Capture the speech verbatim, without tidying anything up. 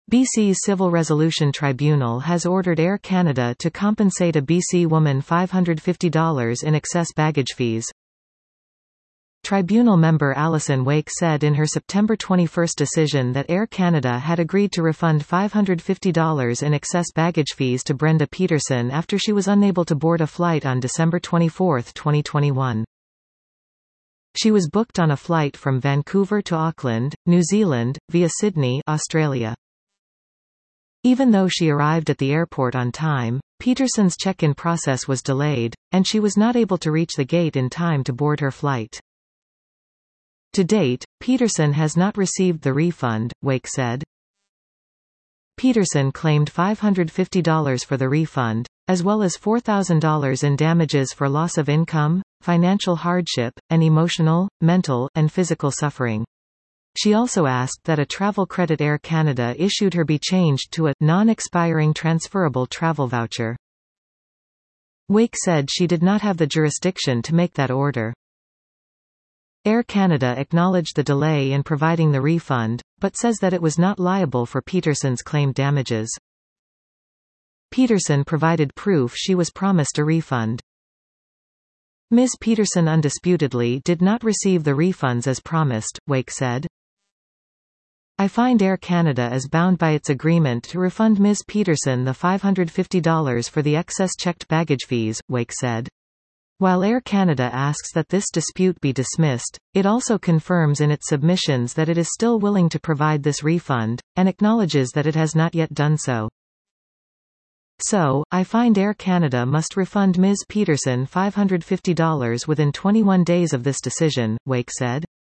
B C's Civil Resolution Tribunal has ordered Air Canada to compensate a B C woman five hundred fifty dollars in excess baggage fees. Tribunal member Alison Wake said in her September twenty-first decision that Air Canada had agreed to refund five hundred fifty dollars in excess baggage fees to Brenda Peterson after she was unable to board a flight on December twenty-fourth, twenty twenty-one. She was booked on a flight from Vancouver to Auckland, New Zealand, via Sydney, Australia. Even though she arrived at the airport on time, Peterson's check-in process was delayed, and she was not able to reach the gate in time to board her flight. To date, Peterson has not received the refund, Wake said. Peterson claimed five hundred fifty dollars for the refund, as well as four thousand dollars in damages for loss of income, financial hardship, and emotional, mental, and physical suffering. She also asked that a travel credit Air Canada issued her be changed to a non-expiring transferable travel voucher. Wake said she did not have the jurisdiction to make that order. Air Canada acknowledged the delay in providing the refund, but says that it was not liable for Peterson's claimed damages. Peterson provided proof she was promised a refund. Miz Peterson undisputedly did not receive the refunds as promised, Wake said. I find Air Canada is bound by its agreement to refund Miz Peterson the five hundred fifty dollars for the excess checked baggage fees, Wake said. While Air Canada asks that this dispute be dismissed, it also confirms in its submissions that it is still willing to provide this refund, and acknowledges that it has not yet done so. So, I find Air Canada must refund Miz Peterson five hundred fifty dollars within twenty-one days of this decision, Wake said.